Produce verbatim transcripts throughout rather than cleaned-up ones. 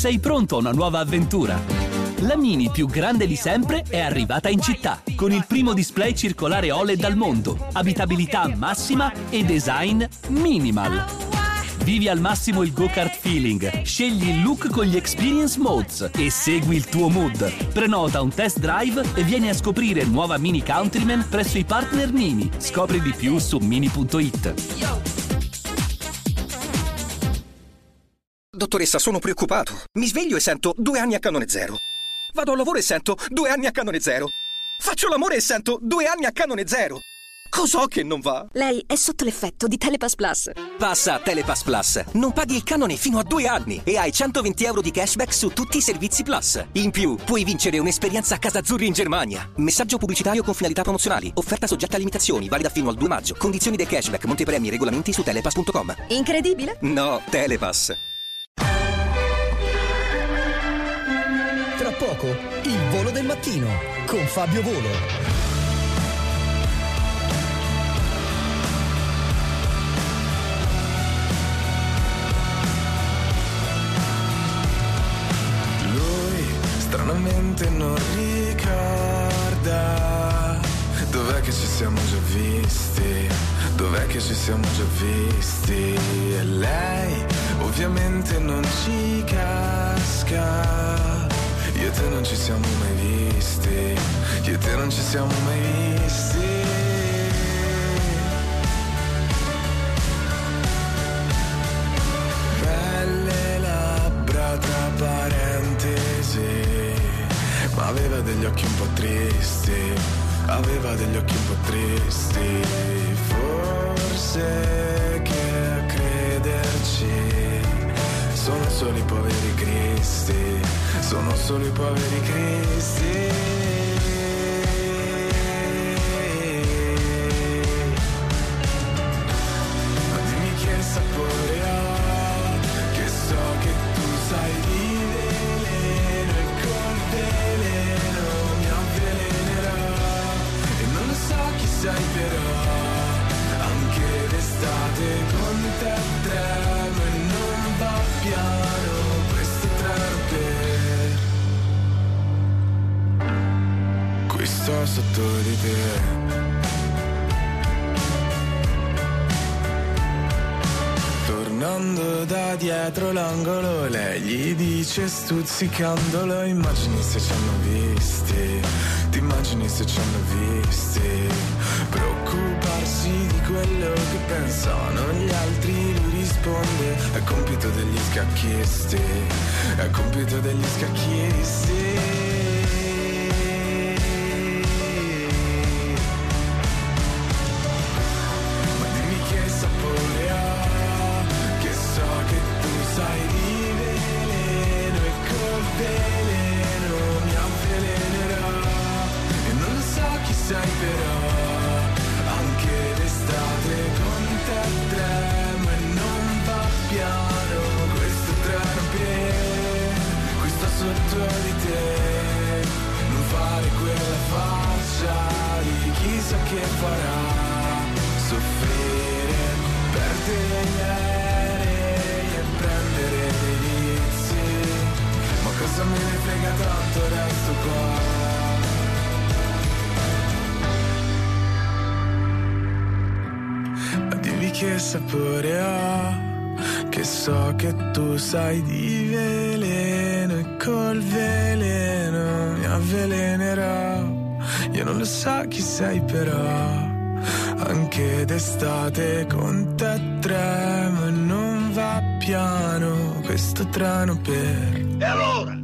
sei pronto a una nuova avventura. La Mini più grande di sempre è arrivata in città, con il primo display circolare O L E D al mondo, abitabilità massima e design minimal. Vivi al massimo il go-kart feeling, scegli il look con gli experience modes e segui il tuo mood. Prenota un test drive e vieni a scoprire nuova Mini Countryman presso i partner Mini. Scopri di più su mini punto it. Dottoressa, sono preoccupato. Mi sveglio e sento due anni a Canone Zero. Vado al lavoro e sento due anni a Canone Zero. Faccio l'amore e sento due anni a Canone Zero. Cos'ho che non va? Lei è sotto l'effetto di Telepass Plus. Passa a Telepass Plus. Non paghi il canone fino a due anni e hai centoventi euro di cashback su tutti i servizi Plus. In più, puoi vincere un'esperienza a Casa Azzurri in Germania. Messaggio pubblicitario con finalità promozionali. Offerta soggetta a limitazioni, valida fino al due maggio. Condizioni del cashback, montepremi e regolamenti su telepass punto com. Incredibile? No, Telepass. Tra poco, il volo del mattino con Fabio Volo. Stranamente non ricorda dov'è che ci siamo già visti, dov'è che ci siamo già visti. E lei ovviamente non ci casca. Io e te non ci siamo mai visti, io e te non ci siamo mai visti. Belle labbra tra parentesi, ma aveva degli occhi un po' tristi, aveva degli occhi un po' tristi. Forse che a crederci sono solo i poveri cristi, sono solo i poveri cristi. Ma dimmi che sapore ha, che so che tu sai di veleno e col veleno mi avvelenerà. E non lo so chi sei però, anche d'estate con te tremo e non va piano questo treno per... Qui sto sotto di te. Tornando da dietro l'angolo, lei gli dice stuzzicandolo: immagini se ci hanno visti, ti immagini se ci hanno visti. Preoccuparsi di quello che pensano gli altri, lui risponde: è compito degli scacchisti, è compito degli scacchisti. Sai di veleno e col veleno mi avvelenerà. E non lo so chi sei però, anche d'estate con te tremo e non va piano questo treno per... Qui sto sotto di te, non fare quella faccia di chissà che farà soffrire, perdere prendere dei vizi, ma cosa me ne frega tanto, resto qua. Ma dimmi che sapore ha, che so che tu sai di veleno e col veleno mi avvelenerà. Io non lo so chi sei però, anche d'estate con te tremo e non va piano questo treno per... E allora?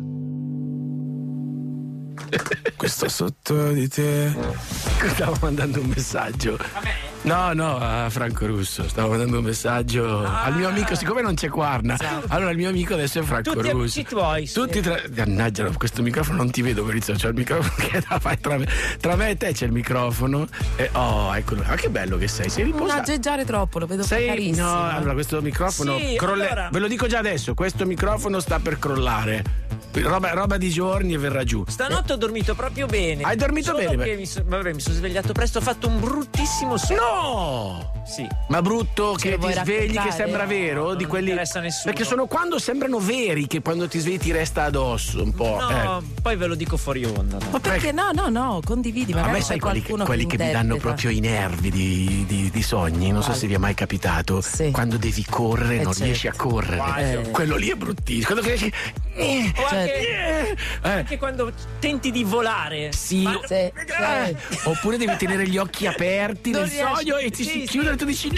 Questo sotto di te. Stavo mandando un messaggio. A me? No, no, a Franco Russo. Stavo mandando un messaggio ah, al mio amico, siccome non c'è Quarna. Esatto. Allora il mio amico adesso è Franco Tutti Russo. Tutti tuoi. Tutti tra... Mannaggia, questo microfono non ti vedo, Maurizio. C'è il microfono che da fai tra me. Tra me e te c'è il microfono. E... Oh, eccolo. Ma che bello che sei. Sei riposato. Non aggeggiare troppo, lo vedo sei... carissimo. No, allora questo microfono sì, crolle... allora... Ve lo dico già adesso, questo microfono sta per crollare. roba, roba di giorni e verrà giù. Stanotte ho dormito proprio bene. Hai dormito Solo bene? Che mi, so, vabbè, mi sono svegliato presto, ho fatto un bruttissimo sonno. No! Sì. Ma brutto Ce che lo vuoi ti svegli raccontare? che sembra vero? No, di non quelli. interessa a nessuno. Perché sono quando sembrano veri che quando ti svegli ti resta addosso un po'. No, eh. poi ve lo dico fuori onda. Ma perché no, no, no, condividi, A magari me c'è sai quelli, che, qualcuno quelli che mi danno interpreta. proprio i nervi di, di, di sogni, non so Quali? se vi è mai capitato, Sì. quando devi correre Eh, non certo. riesci a correre, Eh. quello lì è bruttissimo, quello che eh, O anche, eh, eh. anche quando tenti di volare. Sì, Ma- Sì, eh, sì. oppure devi tenere gli occhi aperti Non nel riesci- sogno e ti sì, si sì. chiudono e tu dici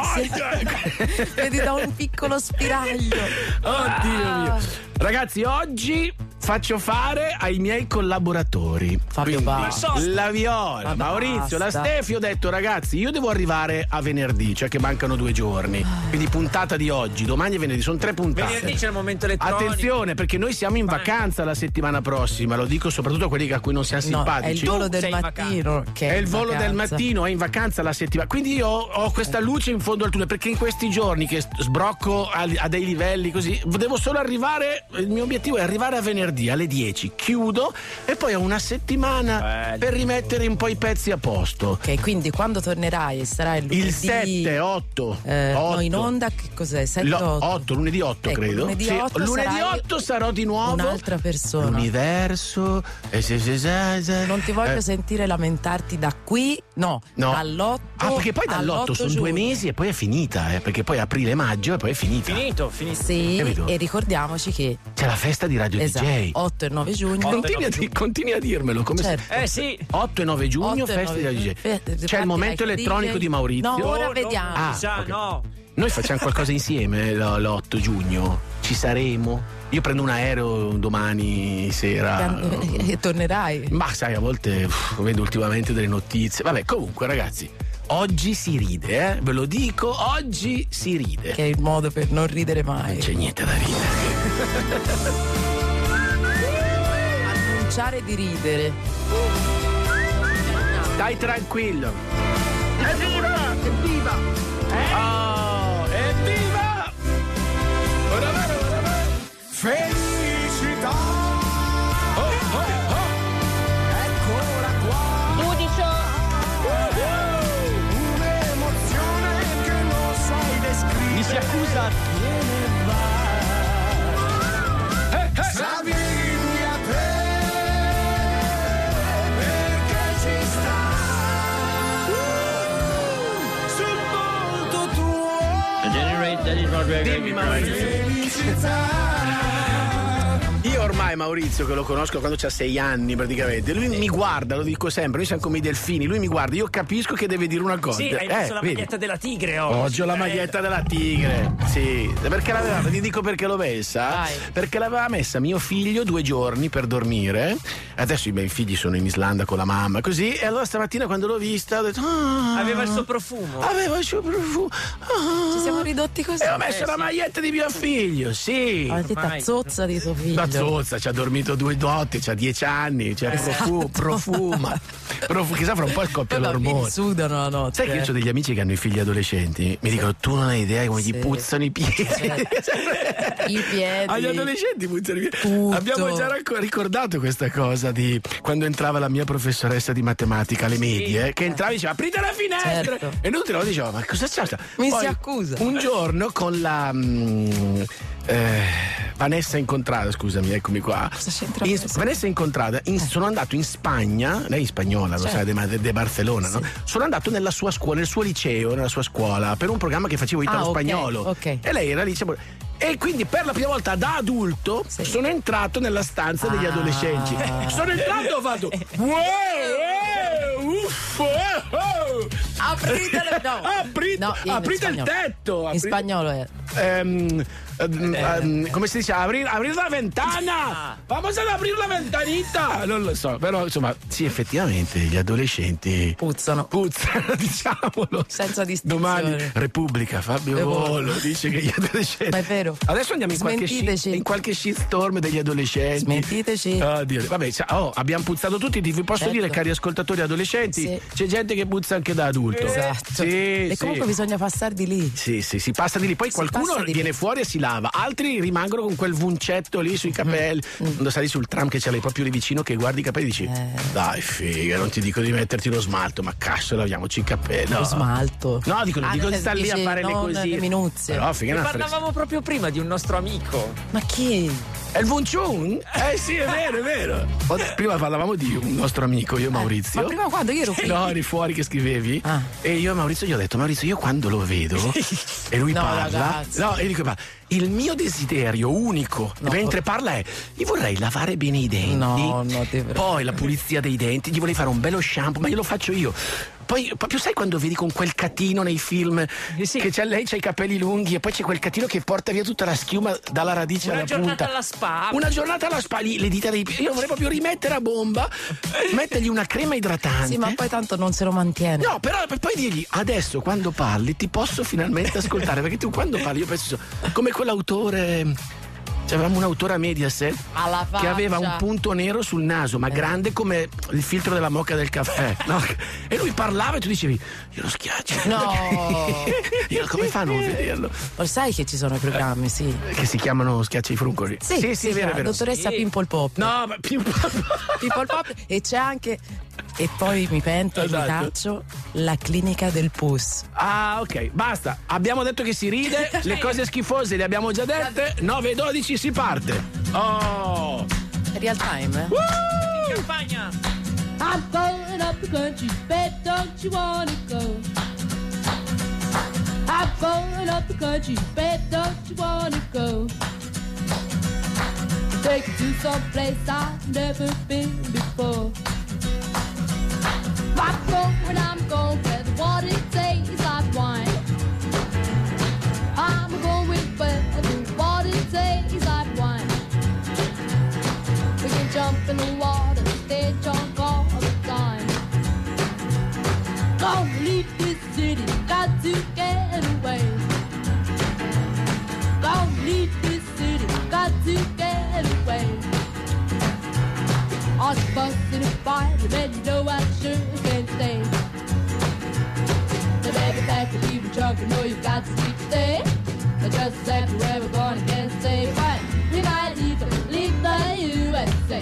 no. Vedi da un piccolo spiraglio. Oddio mio. Ragazzi, oggi faccio fare ai miei collaboratori. Fabio, Quindi, basta. la Viola, Ma Maurizio, la basta. Stefi, ho detto ragazzi, io devo arrivare a venerdì, cioè che mancano due giorni. Quindi puntata di oggi, domani e venerdì, sono tre puntate. Venerdì c'è il momento elettronico. Attenzione, perché noi siamo in vacanza la settimana prossima, lo dico soprattutto a quelli a cui non siamo No, è il simpatici. volo Tu del sei in mattino. Che È il in volo del vacanza. mattino, è in vacanza la settimana. Quindi io ho questa luce in fondo al tunnel, perché in questi giorni che sbrocco a, a dei livelli così, devo solo arrivare. Il mio obiettivo è arrivare a venerdì alle dieci, chiudo e poi ho una settimana Bello. per rimettere un po' i pezzi a posto. Ok, quindi quando tornerai e sarai il lunedì Il sette, otto, eh, no, otto. in onda che cos'è? sette, Lo- otto. otto, lunedì otto Ecco, credo. lunedì Sì, otto lunedì sarai otto sarò di nuovo un'altra persona. L'universo eh, se- se- se- se- Non ti voglio eh, sentire lamentarti da qui, no, No. dall'otto. Ah, perché poi dall'otto sono due giugno. mesi e poi è finita, eh, perché poi aprile maggio e poi è finita. Finito, finito. Sì, Capito? e ricordiamoci che C'è la festa di Radio esatto, D J. otto e nove giugno. Continui a, di- continui a dirmelo come se- Certo. Eh sì. otto e nove giugno, otto e festa di nove Radio D J. Fe- C'è il partirai momento con elettronico D J? di Maurizio. No, ora No, vediamo. No, Ah, mi sa, ok. no. Noi facciamo qualcosa insieme l- l'otto giugno. Ci saremo. Io prendo un aereo domani sera. E tornerai. Ma sai, a volte uff, vedo ultimamente delle notizie. Vabbè, comunque, ragazzi, oggi si ride, eh? Ve lo dico, oggi si ride. Che è il modo per non ridere mai. Non c'è niente da ridere. Annunciare di ridere. Stai tranquillo. Evviva! Evviva! Oh, evviva! Ora va, ora va. Felicità, Oh, oh, oh. eccola qua. Un'emozione che non sai descrivere. Mi si accusa. Viene e va. Eh, eh. S'avvicini a te perché ci sta sul volto tuo. Dimmi, Maurizio. Felicità. Io ormai Maurizio, che lo conosco quando c'ha sei anni praticamente, lui mi guarda, lo dico sempre, noi siamo come i delfini, lui mi guarda, io capisco che deve dire una cosa. Sì, hai messo la vedi? maglietta della tigre oggi. Oggi ho la maglietta della tigre, sì, perché l'aveva, ti dico perché l'ho messa, Vai. perché l'aveva messa mio figlio due giorni per dormire, adesso i miei figli sono in Islanda con la mamma, così, e allora stamattina quando l'ho vista ho detto, ah, Aveva il suo profumo. aveva il suo profumo, ah. Ci siamo ridotti così. e ho messo Eh, la sì. maglietta di mio figlio, sì. La maglietta Ormai. zozza di tuo figlio. La zozza, ci ha dormito due notti, c'ha dieci anni, cioè profu- profuma. Profu- chissà fra un po' scoppia Poi i bambini l'ormone. sudano la notte. Sai che io eh. ho degli amici che hanno i figli adolescenti, mi dicono tu non hai idea come Sì. gli puzzano i piedi. I piedi. Agli adolescenti puzzano i piedi. Tutto. Abbiamo già racco- ricordato questa cosa di quando entrava la mia professoressa di matematica alle medie, che entrava e diceva aprite la finestra Certo. e noi te lo dicevamo ma cosa c'è? Mi Poi, si accusa. un giorno con la mm, eh, Vanessa Incontrada, scusami, eccomi qua. Cosa c'entra In- Vanessa? Vanessa Incontrada, in- sono andato in Spagna, lei è spagnola, lo Certo. sai, di Barcellona, no? Sono andato nella sua scuola, nel suo liceo, nella sua scuola, per un programma che facevo italo-spagnolo. Ah, ok, ok. E lei era lì. diciamo- E quindi per la prima volta da adulto Sì. sono entrato nella stanza degli Ah. adolescenti. Sono entrato e ho fatto wow, wow, uff, oh, oh. Aprite le- no. Apri- No, in aprite il spagnolo. tetto. In apri- spagnolo è. Ehm, ehm, ehm, come si dice? Aprir, aprir la ventana! Vamos ad aprire la ventanita! Non lo so, però insomma, sì, effettivamente gli adolescenti Puzzano. puzzano, diciamolo. Senza distinzione. Domani Repubblica, Fabio Eh, Volo dice che gli adolescenti. Ma è vero. Adesso andiamo in qualche, Smentiteci. shit, in qualche shitstorm degli adolescenti. Smentiteci. Oddio. Vabbè, sa- oh, abbiamo puzzato tutti, vi posso Certo. dire, cari ascoltatori adolescenti, Sì. c'è gente che puzza anche da adulto. Esatto. Sì, e sì. comunque bisogna passare di lì. Sì, sì, si passa di lì. Poi Si qualcuno passa di viene lì. fuori e si andava, altri rimangono con quel vuncetto lì sui capelli. Mm. Quando sali sul tram che ce l'hai proprio lì vicino che guardi i capelli e dici eh. dai figa, non ti dico di metterti lo smalto, ma cazzo laviamoci i capelli. No. Lo smalto? No, dico, non ah, dico di star lì a fare le così. Le minuzie. Però figa, ne parlavamo proprio prima di un nostro amico. Ma chi? È il Vunciun? Eh sì, è vero, è vero. Prima parlavamo di un nostro amico, io e Maurizio. Eh, ma prima quando io ero qui? No, eri fuori che scrivevi. Ah. E io e Maurizio gli ho detto, Maurizio, io quando lo vedo e lui no, parla. Ragazzi. No, e dico, il mio desiderio unico no, mentre parla è io vorrei lavare bene i denti. No, no, te poi la pulizia dei denti, gli vorrei fare un bello shampoo, ma io lo faccio io. Poi proprio sai quando vedi con quel catino nei film sì. che c'è, lei c'ha i capelli lunghi e poi c'è quel catino che porta via tutta la schiuma dalla radice una alla punta. Una giornata alla spa. Una giornata alla spa, lì, le dita dei piedi. Io vorrei proprio rimettere a bomba, mettergli una crema idratante. Sì, ma poi tanto non se lo mantiene. No, però poi dirgli adesso quando parli ti posso finalmente ascoltare, perché tu quando parli io penso come quell'autore. Avevamo un autore a Mediaset che aveva un punto nero sul naso, ma eh. grande come il filtro della moka del caffè. No? E lui parlava e tu dicevi, io lo schiaccio. No! Io, come fanno a vederlo? Lo sai che ci sono i programmi, sì. Che si chiamano Schiaccia i fruncoli. Sì, sì, sì, vero, vero. Dottoressa sì. Pimple Pop. No, ma Pimple Pop. Pimple Pop. E c'è anche, e poi mi pento e esatto. mi taccio, la clinica del pus. Ah, ok, basta. Abbiamo detto che si ride, le cose schifose le abbiamo già dette. nove e dodici si parte. Oh! Real time, eh? Woo! In campagna! I'm going up the country, bet don't you wanna go? I'm going up the country, bet don't you wanna go? Take you to some place I've never been before. I'm going, I'm going where the water tastes like wine. I'm going where the water tastes like wine. We can jump in the water, stay drunk all the time. Gonna leave this city, got to get away. Gonna leave this city, got to get away. I was busting a fight, but you know I sure can't stay. So baby, back and leave drunk, you know you got to sleep today. I just said where we're gonna get safe, but we might even leave the U S A.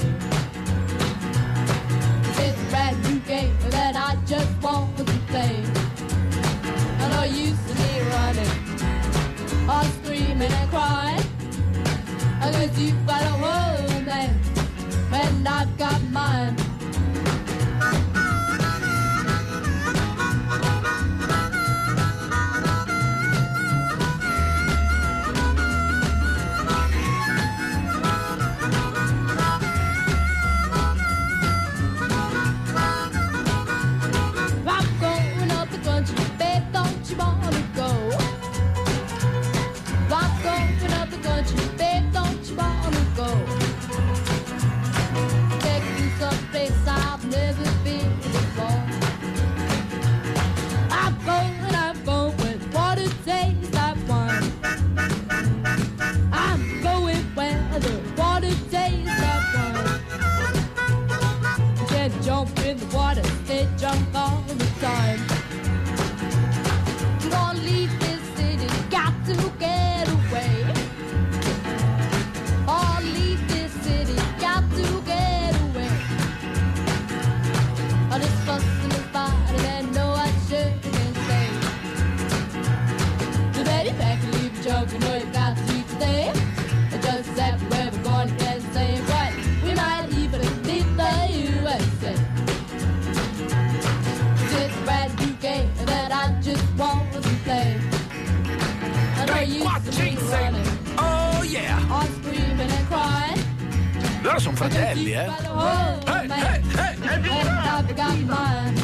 It's a brand new game that I just want to play. I know you see me running, or screaming and crying. I guess you've got a whole man, and I've got mine. Drunk all the time. I'm gonna leave this city, got to get away. Oh, leave this city, got to get away. All this fuss and this fight, and I know I shouldn't stay. So baby, back and leave the junk, you know you got to stay. I just said where we're going to get the same, but we might even leave the U S A. It's a brand new game that I just want to play. I know you used to be running. Oh yeah! All screaming and crying. Loro sono fratelli, eh? Hey, hey, hey, hey, and I've got mine.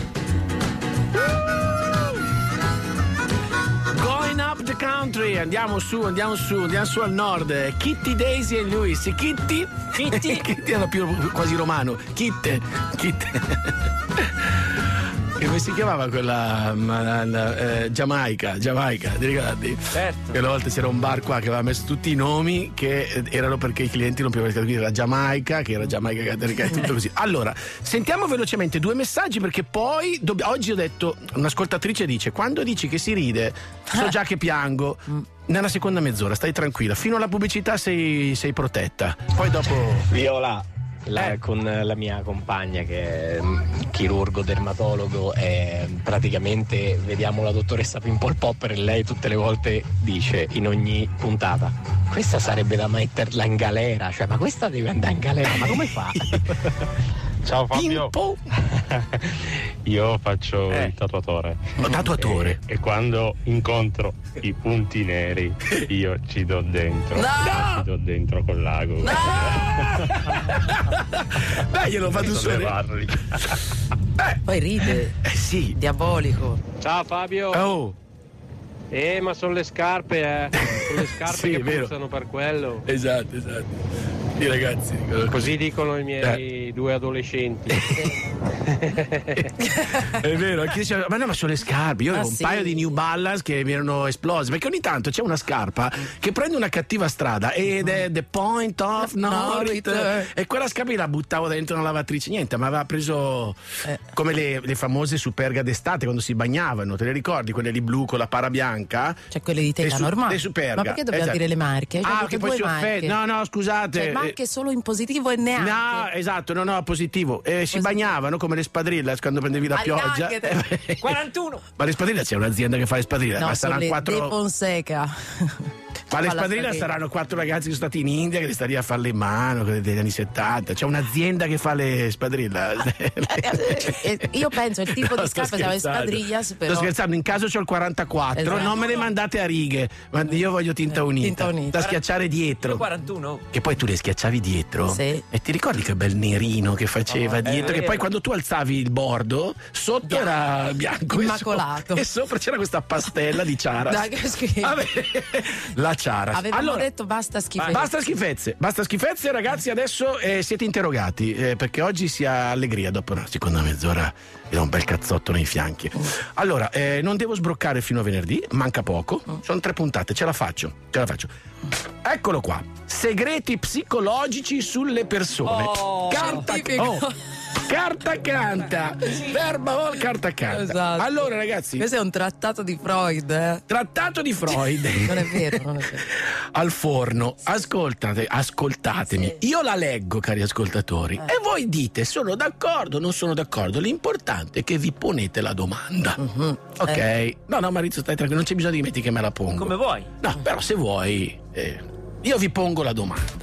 Going up the country, andiamo su, andiamo su, andiamo su al nord. Kitty, Daisy e Lewis. Kitty? Kitty? Kitty era più quasi romano. Kitte, Kitte. come si chiamava quella ma, eh, Giamaica, Giamaica, ti ricordi? Certo. Che una volta c'era un bar qua che aveva messo tutti i nomi che erano perché i clienti non potevano capire, era Giamaica, che era Giamaica Cattolica e tutto così. Allora, sentiamo velocemente due messaggi perché poi dobb- oggi ho detto, un'ascoltatrice dice: quando dici che si ride, so già che piango. Nella seconda mezz'ora, stai tranquilla, fino alla pubblicità sei, sei protetta. Poi dopo. Viola. La, Eh. con la mia compagna che è chirurgo dermatologo e praticamente vediamo la dottoressa Pimple Popper e lei tutte le volte dice in ogni puntata: questa sarebbe da metterla in galera, cioè ma questa deve andare in galera, ma come fa? Ciao Fabio. Io faccio Eh. il tatuatore. Oh, tatuatore. E, e quando incontro i punti neri io ci do dentro. No! Ci do dentro col lago. Beh, glielo fa tu solo. Sollevarli. Poi ride. Eh sì. Diabolico. Ciao Fabio. Oh. Eh, ma sono le scarpe, eh. Sono le scarpe Sì, che è vero. puzzano per quello. Esatto, esatto. I ragazzi dicono Così dicono i miei due adolescenti. È vero, anche io, ma no, ma sono le scarpe. Io Ah, avevo un sì. paio di New Balance che mi erano esplose. Perché ogni tanto c'è una scarpa che prende una cattiva strada ed è the point of no, No return. return. E quella scarpa io la buttavo dentro una lavatrice. Niente, mi aveva preso Eh. come le, le famose Superga d'estate quando si bagnavano. Te le ricordi? Quelle di blu con la para bianca? Cioè quelle di tela Le su- normale. le Superga. Ma perché dobbiamo Esatto. dire le marche? Cioè, Ah, tutte che poi due si marche. offende. No, no, scusate. Cioè, ma anche solo in positivo e neanche. No, esatto, no, no, positivo. Eh, si Positivo. bagnavano come le spadrille quando prendevi la Ma pioggia. neanche quarantuno. Ma le spadrille c'è un'azienda che fa le spadrille, No, ma sono saranno le De quattro. Fonseca. Ma le Fa la spadrille spadriglia. saranno quattro ragazzi che sono stati in India che le stanno lì a farle in mano, quelle degli anni settanta. C'è un'azienda che fa le spadrille. Eh, Io penso il tipo No, di sto scarpa siamo le scherzando. spadrillas, però. Sto scherzando, in caso c'ho il quarantaquattro, Esatto. non me le mandate a righe, ma io voglio tinta unita, tinta unita. da schiacciare dietro. quarantuno. Che poi tu le schiacciavi dietro. Sì. E ti ricordi che bel nerino che faceva Oh, è dietro? Che vero. poi quando tu alzavi il bordo, sotto era bianco. e Immacolato. so- E sopra c'era questa pastella di ciara. Dai, che schifo. Vabbè, la ciara. Avevamo Allora, detto basta schifezze. basta schifezze, basta schifezze, ragazzi. Adesso eh, siete interrogati eh, perché oggi si ha allegria. Dopo una seconda mezz'ora vi do un bel cazzotto nei fianchi. Allora, eh, non devo sbroccare fino a venerdì, manca poco. Sono tre puntate, ce la faccio, ce la faccio. Eccolo qua. Segreti psicologici sulle persone. Oh, carta, scientifico. oh, carta canta. Verba vol, carta canta. Esatto. Allora, ragazzi, Questo è un trattato di Freud, eh? trattato di Freud. Non è vero, non è vero. Al forno, ascoltate, ascoltatemi. Io la leggo, cari ascoltatori, Eh. e voi dite sono d'accordo, non sono d'accordo. L'importante è che vi ponete la domanda. Mhm. Ok? Eh. No, no, Maurizio, stai tranquillo, non c'è bisogno di metti che me la pongo. Come vuoi. No, però se vuoi, eh, io vi pongo la domanda.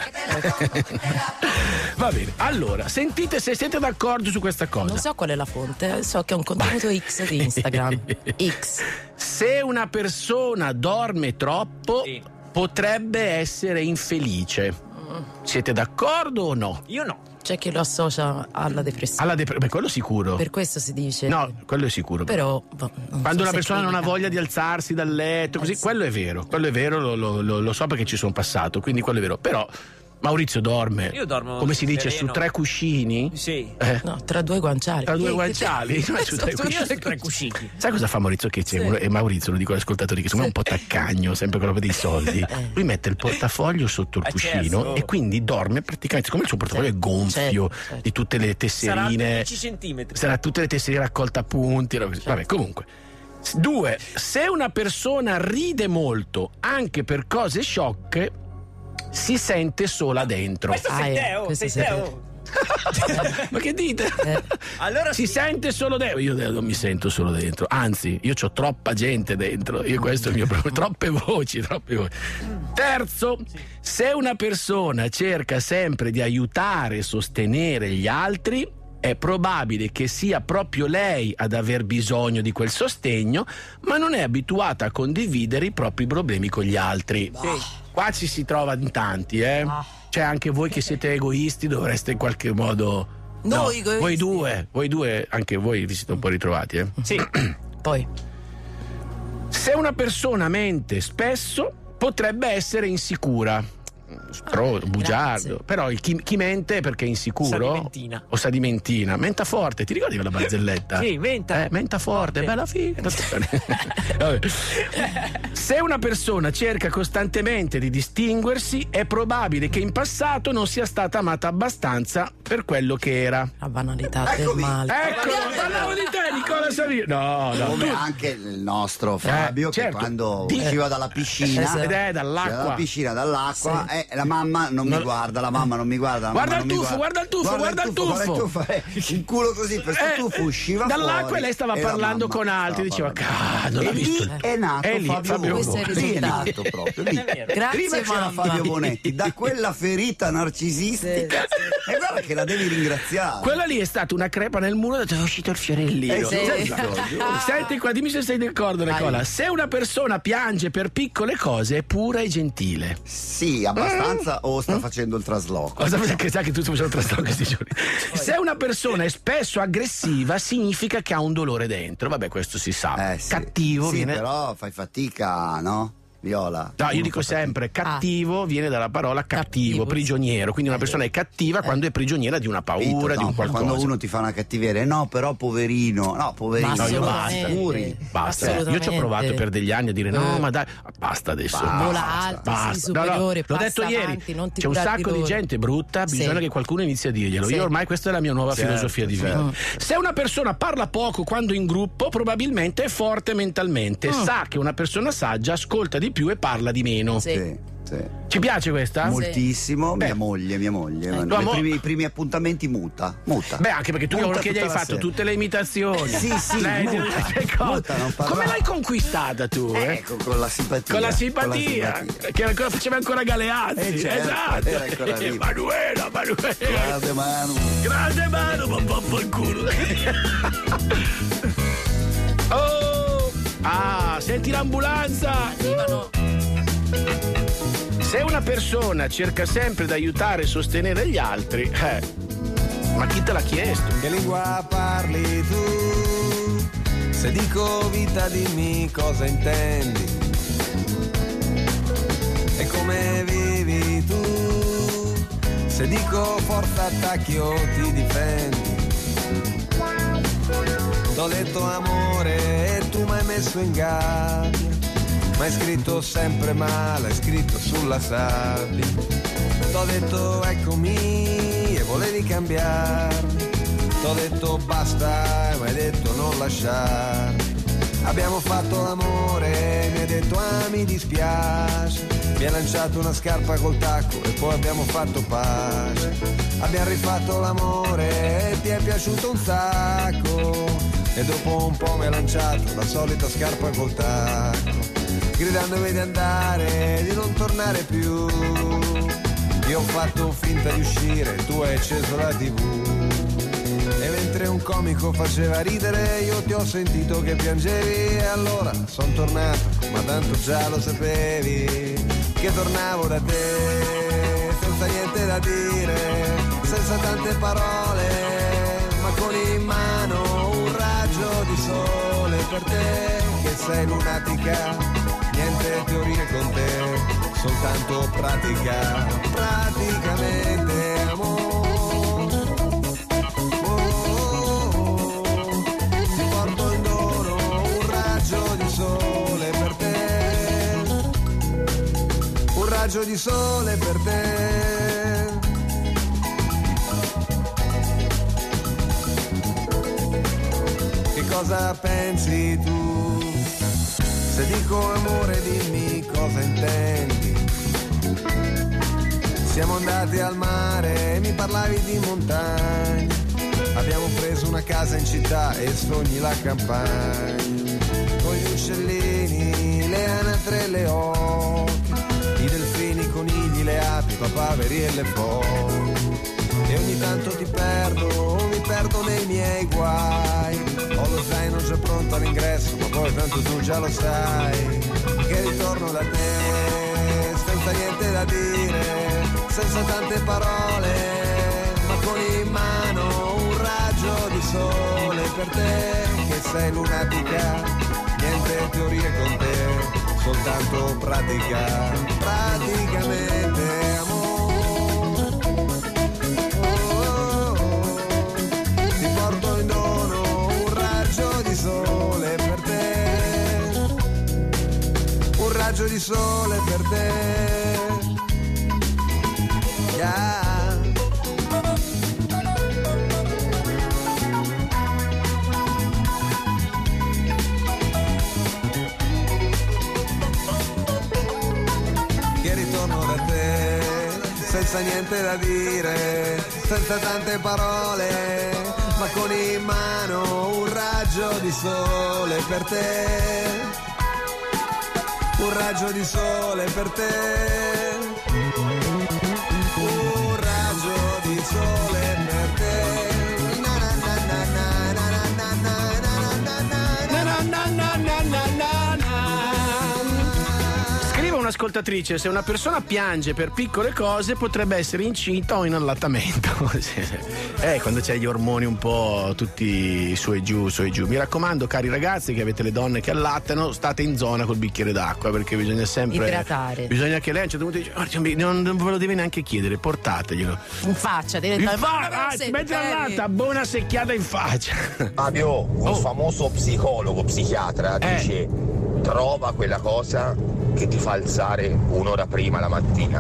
Va bene, allora, sentite se siete d'accordo su questa cosa. Non so qual è la fonte, so che è un contenuto X di Instagram. X. Se una persona dorme troppo, Sì. potrebbe essere infelice. Siete d'accordo o no? Io no. C'è chi lo associa alla depressione. Alla dep- beh, quello sicuro. Per questo si dice. No, quello è sicuro. Però boh, non Quando so una se persona non ha clinica. voglia di alzarsi dal letto, così, Eh, sì. quello è vero. Quello è vero, lo, lo- lo- lo so perché ci sono passato, quindi quello è vero. Però Maurizio dorme, Io dormo come si dice, sereno. su tre cuscini? Sì. Eh, No, tra due guanciali. Tra due Che- guanciali? che- No, su tre su cuscini. due Tre cusciti. Sai cosa fa Maurizio? Che c'è Sì. uno- e Maurizio, lo dico agli ascoltatori, che secondo me è un po' taccagno, sempre con la roba dei soldi. Lui mette il portafoglio sotto il Eh, cuscino certo. e quindi dorme praticamente, siccome il suo portafoglio è gonfio Certo, certo. di tutte le Sarà tesserine, undici centimetri. sarà tutte le tesserine raccolta a punti. roba così. Vabbè, comunque. S- Due, se una persona ride molto anche per cose sciocche, si sente sola dentro. Questo sei Ah, te, eh, oh, questo sei sei te, te. oh. Ma che dite? Eh. Allora Si sì. sente solo dentro. Io non mi sento solo dentro, anzi, io ho troppa gente dentro. Io questo è il mio problema. Troppe voci, troppe voci. Terzo, se una persona cerca sempre di aiutare e sostenere gli altri, è probabile che sia proprio lei ad aver bisogno di quel sostegno, ma non è abituata a condividere i propri problemi con gli altri. Qua ci si trova in tanti, eh? Cioè, anche voi che siete egoisti dovreste in qualche modo. Noi No, egoisti. voi due, voi due, anche voi vi siete un po' ritrovati, eh? Sì. Poi. Se una persona mente spesso, potrebbe essere insicura. Stro, bugiardo. Ah, però il chi, chi mente perché è insicuro. Sa di mentina. O sa di mentina. Menta forte, ti ricordi quella barzelletta? Sì, menta. Eh, menta forte, forte. Bella figa. Se una persona cerca costantemente di distinguersi, è probabile che in passato non sia stata amata abbastanza per quello che era. La banalità del male. Ecco, parlavo di te, Nicola Savino. No, no. Come tu... anche il nostro Fabio, eh, certo. che quando Di... usciva dalla piscina, ed è dall'acqua. dalla piscina, dall'acqua, sì. eh, la mamma non, non mi guarda, la mamma non mi guarda. La guarda, mamma il non tuffo, mi guarda il tuffo, guarda il tuffo, guarda il tuffo. Eh, un culo così, per questo eh, tuffo usciva dall'acqua fuori, e lei stava e parlando con altri, diceva cazzo, e lì è nato è lì, Fabio, Fabio Bonetti. Lì è nato proprio lì. Grazie, prima c'era mamma. Fabio Bonetti, da quella ferita narcisistica, sì. e guarda che la devi ringraziare. Quella lì è stata una crepa nel muro, è uscito il fiorellino. Eh, sì. Sì. Senti qua, dimmi se sei d'accordo, Nicola. Se una persona piange per piccole cose è pura e gentile. Sì, abbastanza, o sta facendo il trasloco. Cosa perché sai che tu stai facendo il trasloco questi giorni? Se una persona è spesso aggressiva significa che ha un dolore dentro. Vabbè, questo si sa. Eh, sì. Cattivo sì, viene. però fai fatica, no? Viola. No, io dico sempre cattivo, ah. viene dalla parola cattivo, cattivo, prigioniero. Quindi una persona è cattiva eh. quando è prigioniera di una paura, Vito, di un no, qualcosa. Quando uno ti fa una cattiveria, no, però poverino, no, poverino. No, io basta. Basta. Io ci ho provato per degli anni a dire no, ma dai, basta adesso. Vola alto, basta. Sei superiore, no, no. L'ho detto ieri, avanti, c'è un sacco di gente brutta, bisogna sì. che qualcuno inizi a dirglielo. Sì. Io ormai questa è la mia nuova certo, filosofia di vita. Certo. Se una persona parla poco quando in gruppo, probabilmente è forte mentalmente. Mm. Sa che una persona saggia ascolta di più e parla di meno. Sì. Sì, sì. Ci piace questa? Moltissimo, Beh. mia moglie, mia moglie. Eh. No, I, mo... primi, I primi appuntamenti muta, muta. Beh, anche perché tu muta che gli hai fatto sera. tutte le imitazioni. Sì, sì, lei, muta, muta, non come l'hai conquistata tu? Eh? Ecco, con la simpatia. Con la simpatia, con la simpatia. che ancora faceva ancora Galeazzi. Eh, certo, esatto. era ancora lì. Emanuela, Emanuela. Grande Manu. Grande Manu, ma papà il culo. Oh! Ah, senti l'ambulanza! Arrivano. Se una persona cerca sempre di aiutare e sostenere gli altri, eh, ma chi te l'ha chiesto? Che lingua parli tu? Se dico vita dimmi cosa intendi. E come vivi tu? Se dico forza attacchi o ti difendi. T'ho detto amore e tu m'hai messo in gabbia. Ma hai scritto sempre male, hai scritto sulla sabbia. T'ho detto eccomi e volevi cambiarmi. T'ho detto basta e mi hai detto non lasciarmi. Abbiamo fatto l'amore, mi hai detto ah mi dispiace. Mi hai lanciato una scarpa col tacco e poi abbiamo fatto pace. Abbiamo rifatto l'amore e ti è piaciuto un sacco. E dopo un po' mi hai lanciato la solita scarpa col tacco, gridandomi di andare, di non tornare più. Io ho fatto finta di uscire, tu hai acceso la tivù. E mentre un comico faceva ridere, io ti ho sentito che piangevi. E allora son tornato, ma tanto già lo sapevi, che tornavo da te, senza niente da dire, senza tante parole, ma con in mano un raggio di sole per te, che sei lunatica. Niente teorie con te, soltanto pratica, praticamente amore. Oh, oh, oh, ti porto in dono un raggio di sole per te, un raggio di sole per te. Che cosa pensi tu? Se dico amore dimmi cosa intendi. Siamo andati al mare e mi parlavi di montagna. Abbiamo preso una casa in città e sogni la campagna. Con gli uccellini, le anatre e le oche, i delfini, i conigli, le api, i papaveri e le foche. E ogni tanto ti perdo, mi perdo nei miei guai. Ho lo zaino già pronto all'ingresso, ma poi tanto tu già lo sai, che ritorno da te, senza niente da dire, senza tante parole, ma con in mano un raggio di sole per te, che sei lunatica, niente teorie con te, soltanto pratica, praticamente amore. di sole per te. Yeah. Che ritorno da te, senza niente da dire, senza tante parole, ma con in mano un raggio di sole per te, un raggio di sole per te, un raggio di sole per te. Na na na na na na na na na na na na na na. Scrive un'ascoltatrice: se una persona piange per piccole cose potrebbe essere incinta o in allattamento. Eh, quando c'è gli ormoni un po' tutti su e giù, su e giù. Mi raccomando, cari ragazzi che avete le donne che allattano, state in zona col bicchiere d'acqua, perché bisogna sempre idratare. Bisogna che lei a un certo punto dice: oh, non, non ve lo deve neanche chiedere, portateglielo. In faccia, deve in fa- ah, mentre allatta, buona secchiata in faccia. Fabio, un oh. famoso psicologo, psichiatra, eh. dice: trova quella cosa che ti fa alzare un'ora prima la mattina.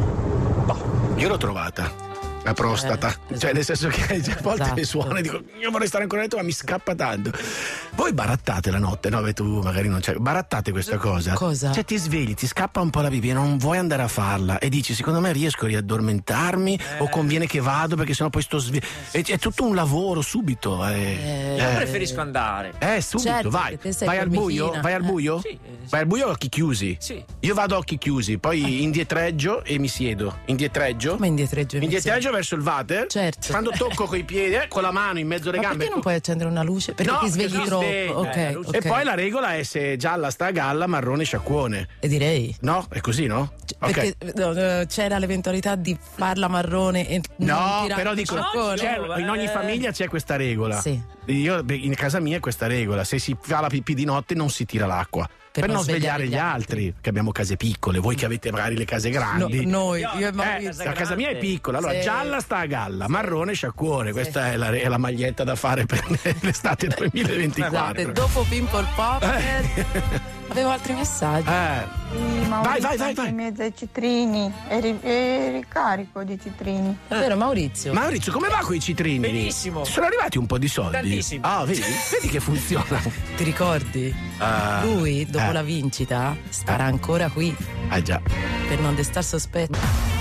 Boh, io l'ho trovata. La prostata, eh, cioè nel senso che a volte esatto. suona e dico io vorrei stare ancora letto ma mi scappa tanto. Voi barattate la notte, no? Beh, tu magari non c'è. Barattate questa cosa. Cosa? Cioè ti svegli, ti scappa un po' la pipì, non vuoi andare a farla e dici secondo me riesco a riaddormentarmi eh. o conviene che vado perché sennò poi sto sveglio. È, è tutto un lavoro subito. Eh. Eh, io preferisco andare. Eh, subito, certo, vai. Vai al buio? Vai al buio? Eh, sì, eh, vai al buio a occhi chiusi? Sì. Io vado a occhi chiusi, poi eh. indietreggio e mi siedo. Indietreggio? Ma indietreggio? Indietreggio verso il water. Certo. Quando tocco coi piedi, eh, con la mano in mezzo alle ma gambe. Perché non puoi accendere una luce? Perché no, ti svegli perché troppo. sveglia, okay, eh, okay. E poi la regola è se gialla sta a galla, marrone sciacquone. E direi. No? È così, no? Perché okay. no, c'era l'eventualità di farla marrone e no, non però dico, c'è, in ogni famiglia c'è questa regola. Sì. Io in casa mia è questa regola: se si fa la pipì di notte non si tira l'acqua. Per, per non svegliare gli altri. altri, che abbiamo case piccole, voi che avete magari le case grandi. No, noi, io e eh, la casa mia è piccola, allora sì. gialla sta a galla, marrone sciacquone, questa sì. è, la, è la maglietta da fare per l'estate duemilaventiquattro. Scusate, dopo Pimple Popper eh. avevo altri messaggi. Eh. Sì, vai, vai, vai, vai. In mezzo ai citrini, è, ri- è ricarico di citrini. È vero, Maurizio? Maurizio, come va con i citrini? Benissimo. Sono arrivati un po' di soldi. Tantissimi. Ah, vedi? Vedi che funziona. Ti ricordi? Uh, Lui, dopo eh. la vincita, starà ancora qui. Ah già. Per non destar sospetto.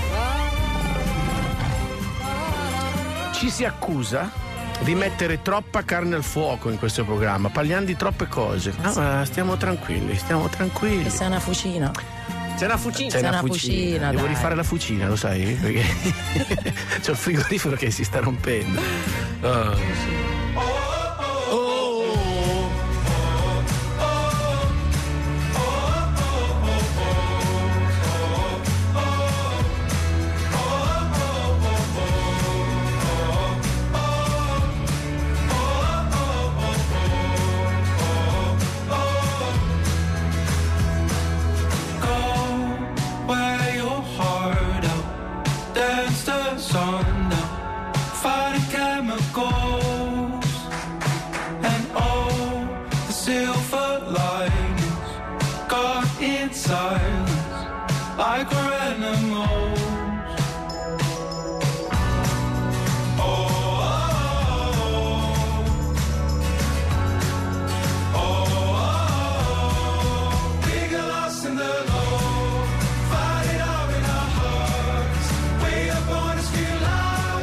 Ci si accusa di mettere troppa carne al fuoco in questo programma, parliamo di troppe cose. No, ma stiamo tranquilli, stiamo tranquilli. E sei una fucina. C'è una fucina. C'è C'è una, una fucina. fucina, Devo dai. rifare la fucina, lo sai? Perché c'ho il frigorifero che si sta rompendo. Oh, sì. Like we're animals. Oh, oh, oh, oh, we get lost in the love, fight it out in our hearts. We are born to feel love.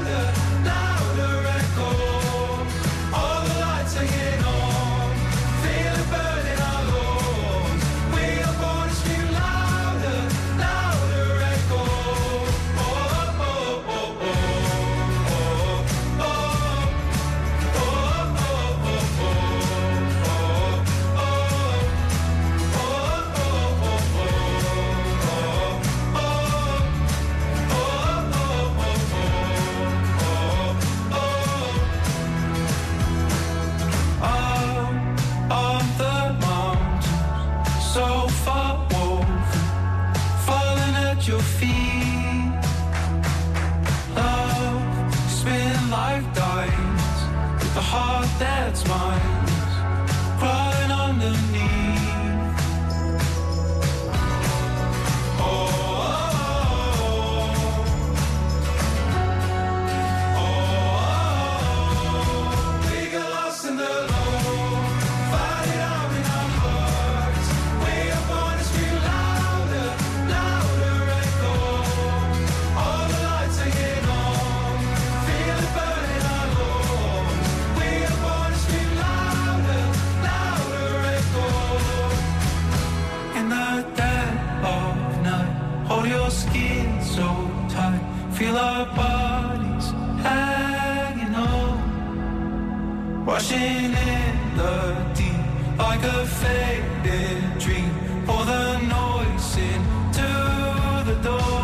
our bodies hanging on, washing in the deep like a faded dream. Pour the noise into the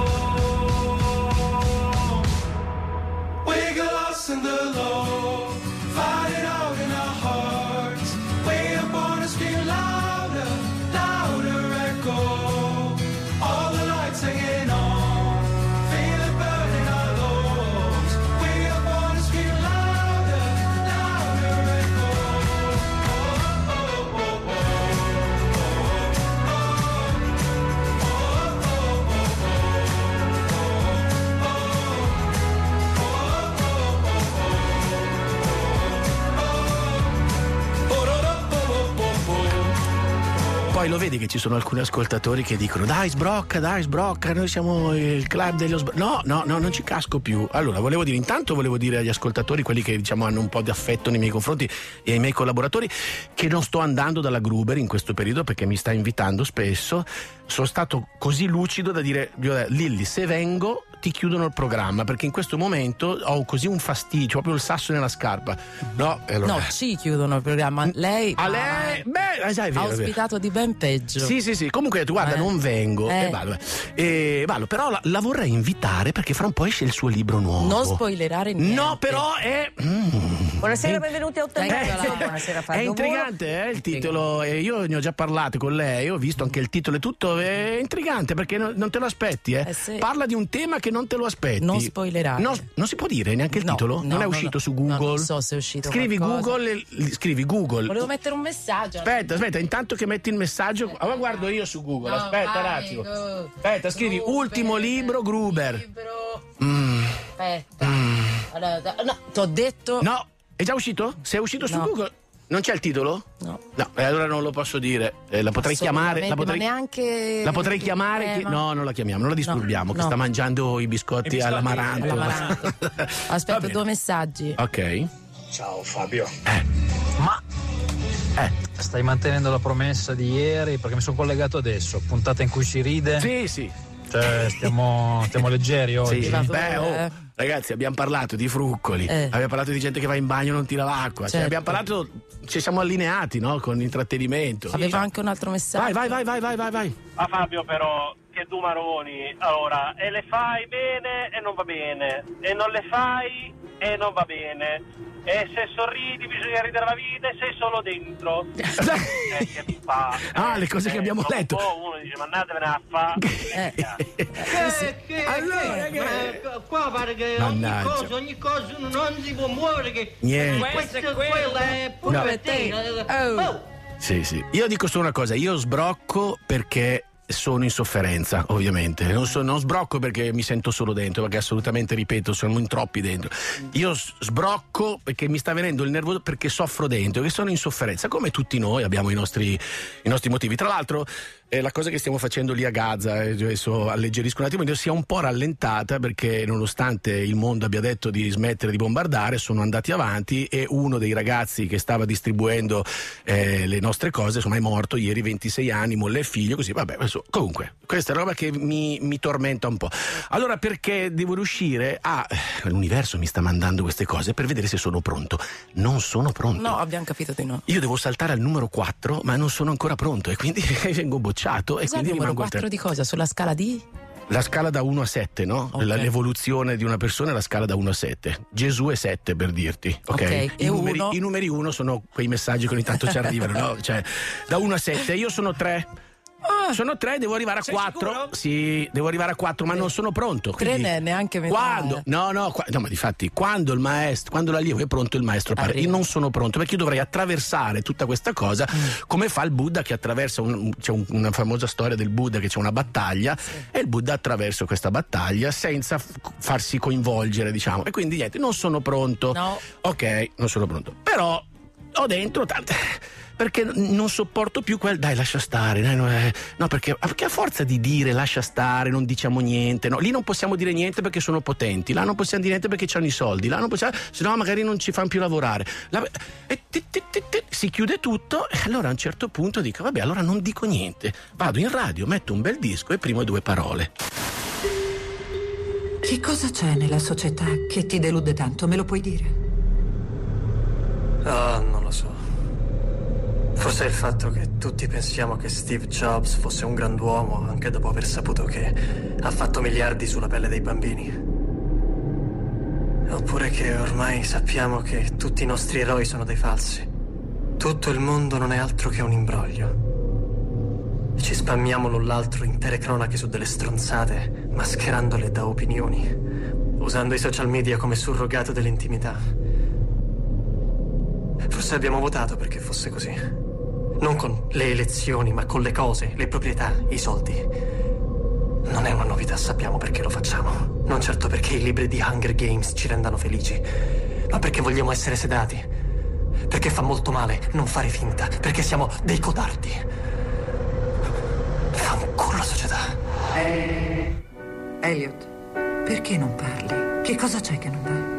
door. We get lost in the low, fight it out in our hearts. We are born to scream louder, louder echo. All the lights hanging on, feel it burning our lungs. We are born to scream louder, louder echo. Oh, oh, oh, oh. Poi lo vedi che ci sono alcuni ascoltatori che dicono dai sbrocca, dai sbrocca, noi siamo il club dello sbrocca. No, no, no, non ci casco più. Allora, volevo dire, intanto volevo dire agli ascoltatori, quelli che diciamo hanno un po' di affetto nei miei confronti e ai miei collaboratori, che non sto andando dalla Gruber in questo periodo perché mi sta invitando spesso. Sono stato così lucido da dire, Lilli, se vengo ti chiudono il programma, perché in questo momento ho così un fastidio, proprio il sasso nella scarpa. No, allora... no, ci chiudono il programma. Lei a lei beh, sai, è vero, ha ospitato di ben peggio. Sì, sì, sì. Comunque tu guarda, eh. non vengo eh. e vado. E vado, però la, la vorrei invitare perché fra un po' esce il suo libro nuovo. Non spoilerare niente. No, però è mm. Buonasera, benvenuti a otto e mezzo. Buonasera, Fabio. È intrigante, eh, il titolo. E io ne ho già parlato con lei, ho visto anche il titolo e tutto. È intrigante perché non, non te lo aspetti, eh. eh sì. Parla di un tema che non te lo aspetti. Non spoilerare. No, non si può dire neanche il no, titolo? No, non è no, uscito no, su Google? No, non so se è uscito Scrivi qualcosa. Google, scrivi Google. Volevo mettere un messaggio. Aspetta, aspetta, intanto che metti il messaggio. Allora guardo io su Google. No, aspetta vai, un attimo. go. Aspetta, scrivi Gruber, ultimo libro Gruber. Libro. Mm. Aspetta. Mm. Allora, no, t'ho detto. No, è già uscito? Se è uscito su No. Google? Non c'è il titolo? No. No, e allora non lo posso dire. Eh, la potrei chiamare. La potrei, ma neanche. la potrei chiamare. Eh, Chi, ma... no, non la chiamiamo, non la disturbiamo, no, che no. sta mangiando i biscotti, I biscotti all'amaranto. all'amaranto. Aspetta, due messaggi. Ok. Ciao Fabio. Eh. Ma Eh. stai mantenendo la promessa di ieri? Perché mi sono collegato adesso, puntata in cui si ride. Sì, sì. Cioè, stiamo, stiamo leggeri oggi. Sì, beh, oh, ragazzi, abbiamo parlato di fruccoli, Eh. abbiamo parlato di gente che va in bagno e non tira l'acqua, cioè, Certo. abbiamo parlato, ci siamo allineati, no? Con l'intrattenimento. Aveva anche un altro messaggio. Vai, vai, vai, vai, vai, vai. A Fabio però, che tu maroni, allora, e le fai bene e non va bene, e non le fai e non va bene. E se sorridi bisogna ridere la vita e sei solo dentro. eh, che fa? Ah, le cose eh, che abbiamo dopo letto. un po' uno dice, ma andatevene a fa. Eh. Eh, che, allora, che, che- ma qua pare che Mannaggia. ogni cosa, ogni cosa uno non si può muovere che Niente. questo e quello è pure No. per te. Oh. Oh. Sì, sì. Io dico solo una cosa, io sbrocco perché sono in sofferenza, ovviamente. Non, so, non sbrocco perché mi sento solo dentro, perché assolutamente, ripeto, sono in troppi dentro. Io s- sbrocco perché mi sta venendo il nervoso, perché soffro dentro, che sono in sofferenza, come tutti noi abbiamo i nostri, i nostri motivi. Tra l'altro, eh, la cosa che stiamo facendo lì a Gaza, eh, adesso alleggerisco un attimo, si è un po' rallentata perché nonostante il mondo abbia detto di smettere di bombardare, sono andati avanti e uno dei ragazzi che stava distribuendo eh, le nostre cose, insomma, è morto ieri, ventisei anni, moglie e figlio, così, vabbè, adesso, comunque, questa è roba che mi, mi tormenta un po'. Allora, perché devo riuscire a... L'universo mi sta mandando queste cose per vedere se sono pronto. Non sono pronto. No, abbiamo capito di no. Io devo saltare al numero quattro, ma non sono ancora pronto e quindi vengo bocciato. E Cos'è quindi il numero rimango al quattro tre. di cosa? Sulla scala di? La scala da uno a sette, no? Ok. La- L'evoluzione di una persona è la scala da uno a sette. Gesù è sette, per dirti, ok? Ok, I, e numeri, uno? I numeri uno sono quei messaggi che ogni tanto ci arrivano, no? Cioè, da uno a sette, io sono tre. Ah, Sono tre, devo arrivare a Sei quattro. sicuro? Sì, devo arrivare a quattro, ma non sono pronto. tre quindi- ne- neanche metà. Quando? No, no, qua- no, ma difatti, quando il maestro, quando l'allievo è pronto, il maestro parla. Arriva. Io non sono pronto perché io dovrei attraversare tutta questa cosa come fa il Buddha che attraversa un- c'è un- una famosa storia del Buddha che c'è una battaglia e il Buddha attraversa questa battaglia senza f- farsi coinvolgere, diciamo. E quindi niente, non sono pronto. No. Ok, non sono pronto. Però ho dentro tante. Perché non sopporto più quel dai lascia stare, dai, no, eh, no perché, perché a forza di dire lascia stare non diciamo niente, no, lì non possiamo dire niente perché sono potenti, là non possiamo dire niente perché hanno i soldi, là non possiamo, se no magari non ci fanno più lavorare. La- e ti- ti- ti- ti- si chiude tutto e allora a un certo punto dico vabbè allora non dico niente, vado in radio, metto un bel disco e primo due parole. Che cosa c'è nella società che ti delude tanto? Me lo puoi dire? Ah, non lo so. Forse è il fatto che tutti pensiamo che Steve Jobs fosse un grand'uomo anche dopo aver saputo che ha fatto miliardi sulla pelle dei bambini. Oppure che ormai sappiamo che tutti i nostri eroi sono dei falsi. Tutto il mondo non è altro che un imbroglio. E ci spammiamo l'un l'altro intere cronache su delle stronzate, mascherandole da opinioni, usando i social media come surrogato dell'intimità. Forse abbiamo votato perché fosse così. Non con le elezioni, ma con le cose, le proprietà, i soldi. Non è una novità, sappiamo perché lo facciamo. Non certo perché i libri di Hunger Games ci rendano felici, ma perché vogliamo essere sedati. Perché fa molto male non fare finta, perché siamo dei codardi. Fanculo la società. Elliot, perché non parli? Che cosa c'è che non va?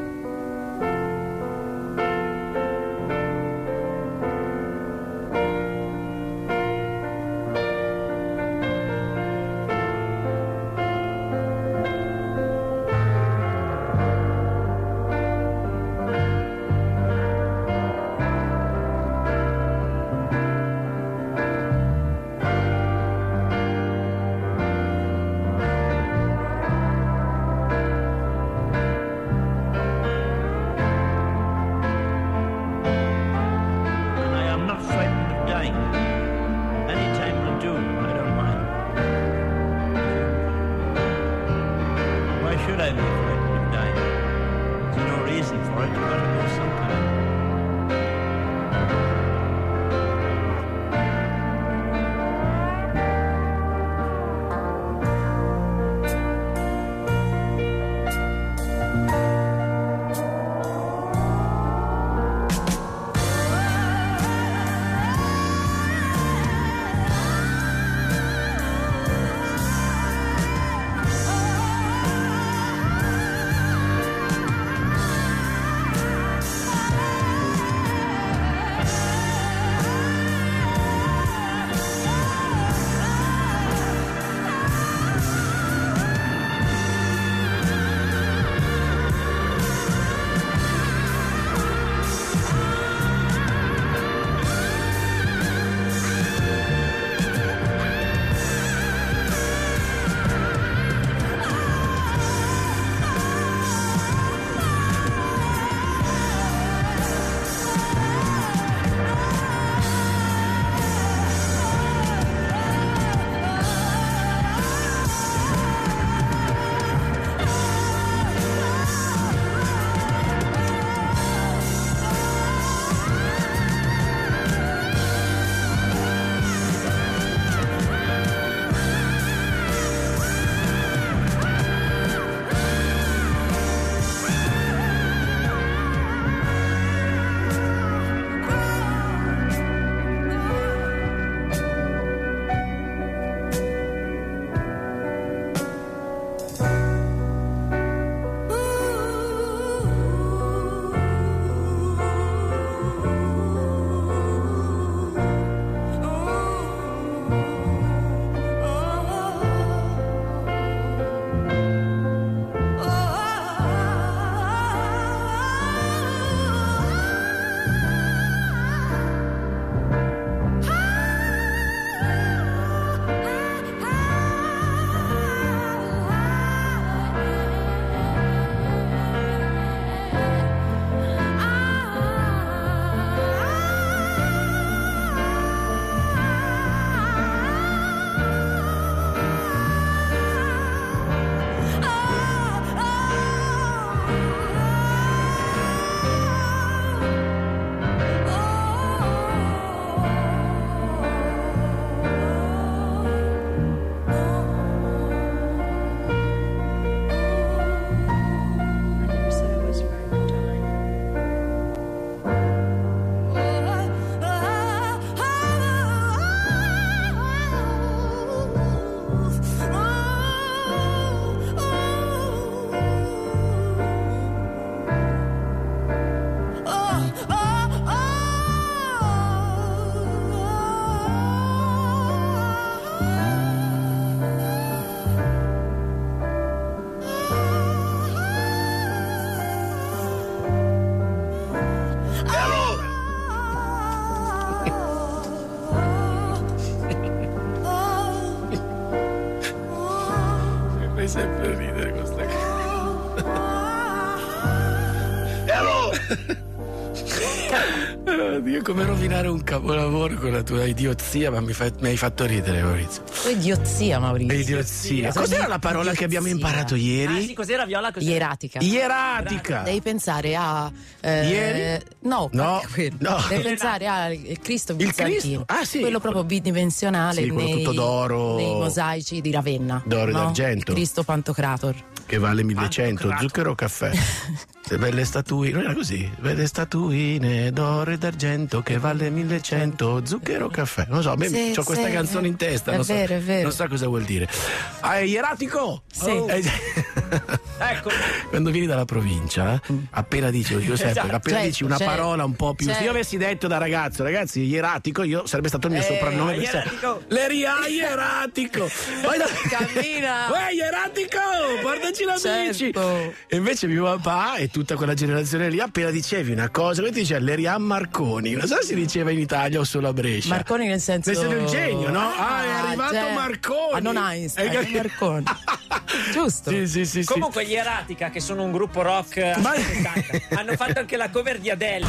Oddio, come rovinare un capolavoro con la tua idiozia, ma mi, fa, mi hai fatto ridere, Maurizio. Idiozia, Maurizio. Idiozia. Cos'era la parola idiozia. che abbiamo imparato ieri? Ah, sì, cos'era Viola? Cos'era? Ieratica. Ieratica. Devi pensare a eh, Ieri? No, No, quello. no. Devi pensare al il Cristo Il bizantino. Cristo? Ah, sì. Quello proprio bidimensionale Sì, quello nei, tutto d'oro. nei mosaici di Ravenna. D'oro e no? d'argento. Cristo Pantocrator. Che vale millecento, zucchero o caffè? Se belle statuine, non era così? Belle statuine d'oro e d'argento che vale millecento, zucchero o caffè? Non so, a me Sì, ho questa sì, canzone in testa, è non so, vero, è vero. non so cosa vuol dire. Ah, è ieratico? Sì. Oh. Eh, Ecco. Quando vieni dalla provincia, appena dici, lo dico sempre, Esatto, appena certo, dici una certo, parola un po' più. Se certo. io avessi detto da ragazzo, ragazzi, ieratico, io sarebbe stato il mio Eh, soprannome. per sempre. ieratico. Leria ieratico. Poi da... Cammina. Uè, ieratico, portaci la bici. Certo. E invece mio papà e tutta quella generazione lì, appena dicevi una cosa, come ti diceva Lerian Marconi, non so se si diceva in Italia o solo a Brescia. Marconi nel senso Nel senso del genio, no? Ah, Ah, è arrivato certo. Marconi. Ah, non Einstein, Hai capito? Marconi. Giusto. Sì, sì, sì, sì. Comunque gli Eratica, che sono un gruppo rock eh, Ma- settanta, hanno fatto anche la cover di Adele.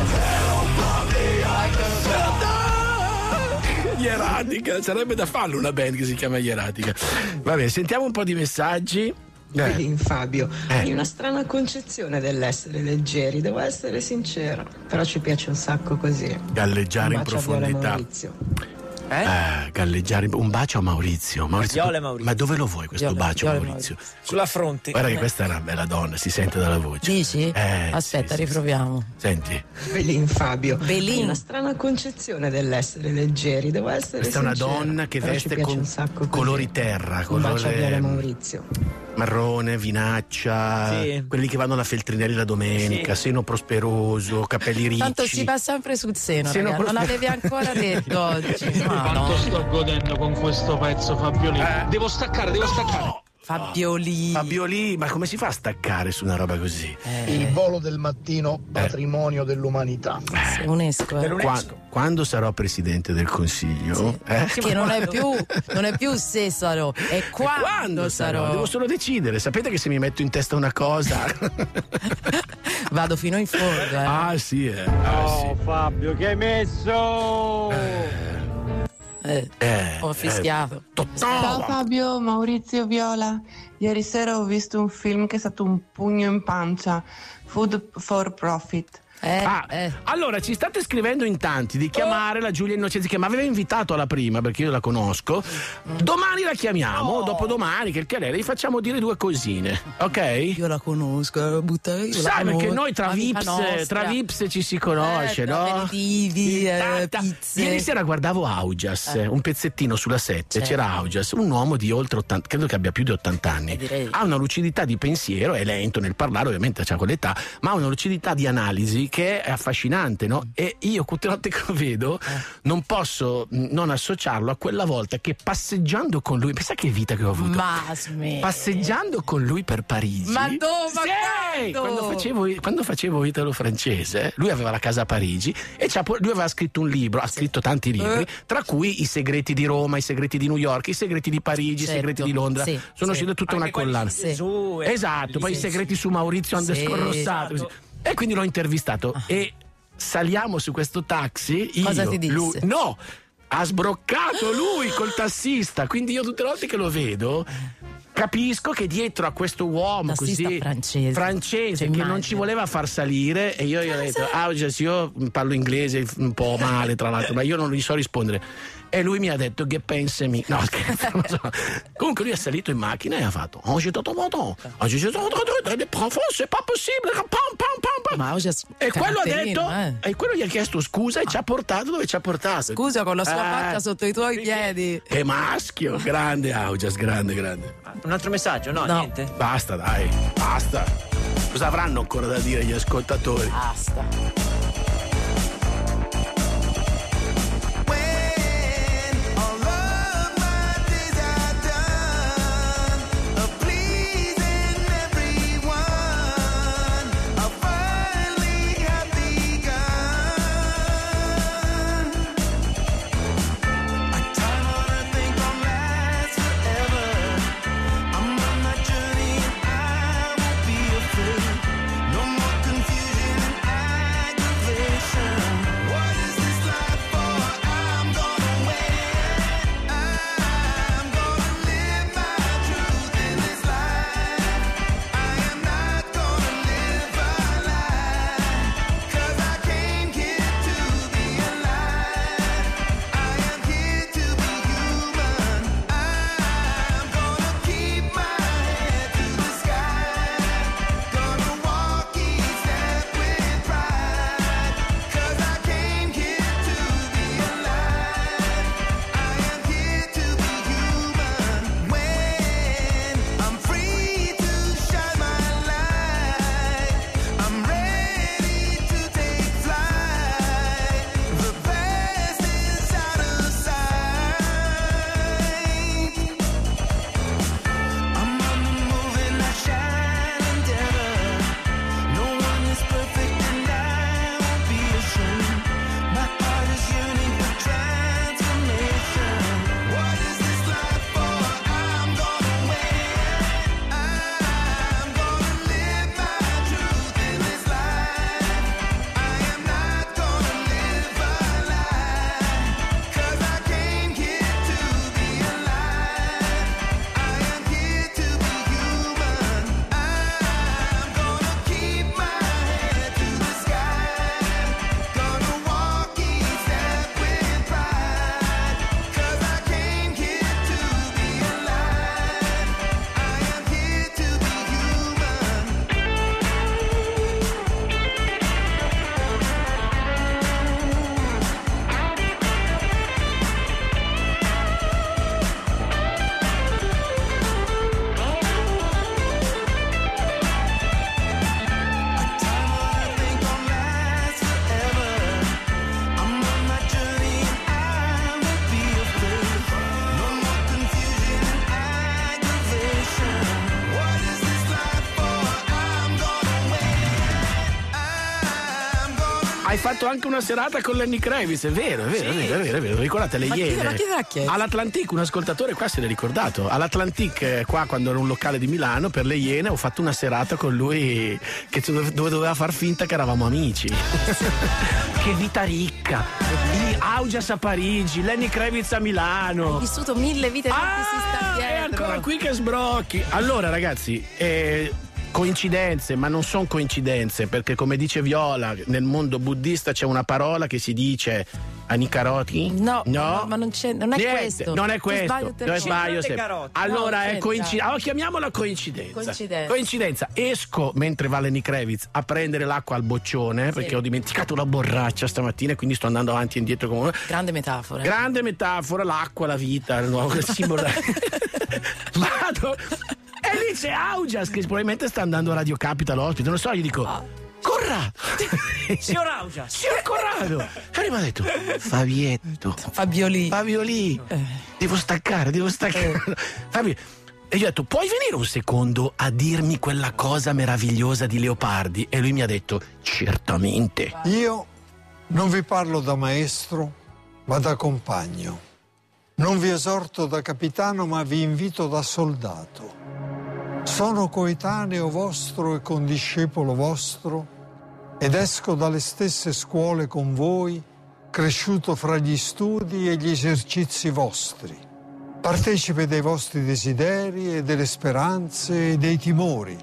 Gli Eratica, sarebbe da farlo una band che si chiama Gli Eratica. Vabbè, sentiamo un po' di messaggi. Vedi, Fabio, Eh. hai una strana concezione dell'essere leggeri, devo essere sincero, però ci piace un sacco così. Galleggiare Un in bacio a Viola e profondità. Maurizio. Eh? Eh, galleggiare in- un bacio a Maurizio. Maurizio, Viola e tu- Maurizio. Ma dove lo vuoi questo Viola- bacio, Viola e Maurizio? Sulla fronte. Guarda che questa è una bella donna, si sente dalla voce. Dici? Eh, Aspetta, sì, sì, riproviamo. Senti, Belin, Fabio, Belin. hai una strana concezione dell'essere leggeri, devo essere questa è una sincero. donna che però ci veste piace con un sacco così. colori terra, Un bacio a Viola e colore Maurizio. marrone, vinaccia, Sì. quelli che vanno alla Feltrinelli la domenica, Sì. seno prosperoso, capelli ricci. Tanto si va sempre sul seno, Seno raga. Non prosper- avevi ancora detto oggi. Ma no. sto godendo con questo pezzo, Fabioli. Eh. Devo staccare, devo staccare. Fabioli. Fabioli, ma come si fa a staccare su una roba così? Eh, volo del mattino, patrimonio dell'umanità. sei UNESCO. eh. Qua- quando sarò presidente del consiglio, eh? Che non è più, non è più se sarò, è quando, Quando sarò? sarò. Devo solo decidere. Sapete che se mi metto in testa una cosa. Vado fino in fondo, eh. Ah, sì, eh. Ah, sì. Oh Fabio, che hai messo? Eh, Eh, ho fischiato. Ciao Fabio, Maurizio, Viola. Ieri sera ho visto un film che è stato un pugno in pancia. Food for Profit. Eh, Ah, eh. allora ci state scrivendo in tanti di chiamare la Giulia Innocenzi, che mi aveva invitato alla prima perché io la conosco. Domani la chiamiamo, dopodomani, che che lei, gli facciamo dire due cosine, ok? Io la conosco, la butta io. Sai, la perché conosco, noi tra amica Vips, nostra. tra Vips ci si conosce, Eh, no? aperitivi, eh, Tanta- pizze. Ieri sera guardavo Augias, Eh. un pezzettino sulla sette, Certo. c'era Augias, un uomo di oltre ottanta, credo che abbia più di ottanta anni. Eh, direi. Ha una lucidità di pensiero, è lento nel parlare, ovviamente c'ha quell'età, ma ha una lucidità di analisi che è affascinante, no? E io tutte le volte che lo vedo Eh. non posso mh, non associarlo a quella volta che passeggiando con lui, pensa che vita che ho avuto. Ma smetti. Passeggiando con lui per Parigi. Ma dove? Ma Sì! quando? Quando facevo, quando facevo italo-francese, lui aveva la casa a Parigi e c'ha, lui aveva scritto un libro, ha scritto tanti libri, Eh. tra cui I segreti di Roma, I segreti di New York, I segreti di Parigi, Certo. I segreti di Londra. Sì, Sono sì. uscite tutta Anche una quelli collana. su Gesù, eh. Esatto, poi i Sì, segreti su Maurizio Sì, underscore Rossato. esatto. così. E quindi l'ho intervistato e saliamo su questo taxi. Io, Cosa ti disse? lui- no! Ha sbroccato lui col tassista, quindi io tutte le volte che lo vedo capisco che dietro a questo uomo Tassista così francese. francese Cioè, che immagino. non ci voleva far salire e io gli ho detto ah, io parlo inglese un po' male tra l'altro, ma io non gli so rispondere. E lui mi ha detto che pensami. No, scherzo, non so. Comunque lui è salito in macchina e ha fatto oh, j'ai tout entendu. Oh, j'ai tout entendu. C'est pas possible. Pam, pam, pam, pam. Ma oggi è E quello ha caratterino, detto eh. e quello gli ha chiesto scusa e ci ha portato dove ci ha portato. Scusa, con la sua Eh, faccia sotto i tuoi piedi. Che maschio, grande Augias, grande, grande. Un altro messaggio? No, No. niente. Basta, dai, basta. Cosa avranno ancora da dire gli ascoltatori? Basta. No more confusion, I hai fatto anche una serata con Lenny Kravitz, è vero, è vero, Sì. è vero, è vero, è vero. Ricordate le Ma chi- Iene? ma chi te l'ha chiesto? All'Atlantic, un ascoltatore qua se l'è ricordato. All'Atlantic, eh, qua quando era un locale di Milano, per le Iene ho fatto una serata con lui che dove dove doveva far finta che eravamo amici. Che vita ricca! I Augias a Parigi, Lenny Kravitz a Milano. Hai vissuto mille vite mentre si sta È dietro. ancora qui che sbrocchi. Allora, ragazzi, eh, coincidenze, ma non sono coincidenze, perché come dice Viola, nel mondo buddista c'è una parola che si dice anicaroti. No, no, no, ma non c'è, non è Niente, questo. non è Tu questo. sbagli te- Io Ci sbaglio sono le sempre. carote. Allora No, è senta. coincidenza. Oh, chiamiamola coincidenza. Coincidenza. Coincidenza. Esco mentre va Lenny Kravitz a prendere l'acqua al boccione, perché ho dimenticato la borraccia stamattina e quindi sto andando avanti e indietro come Grande metafora. grande metafora, l'acqua, la vita, il nuovo simbolo. Vado e lì c'è Augias che probabilmente sta andando a Radio Capital ospite, non so, gli dico Corrado! Signor Augias! Signor Corrado! E lui mi ha detto Fabietto, Fabiolì, Fabiolì, devo staccare, devo staccare. Fabio. E gli ho detto, puoi venire un secondo a dirmi quella cosa meravigliosa di Leopardi? E lui mi ha detto, certamente. Io non vi parlo da maestro, ma da compagno. Non vi esorto da capitano, ma vi invito da soldato. Sono coetaneo vostro e condiscepolo vostro ed esco dalle stesse scuole con voi, cresciuto fra gli studi e gli esercizi vostri, partecipe dei vostri desideri e delle speranze e dei timori.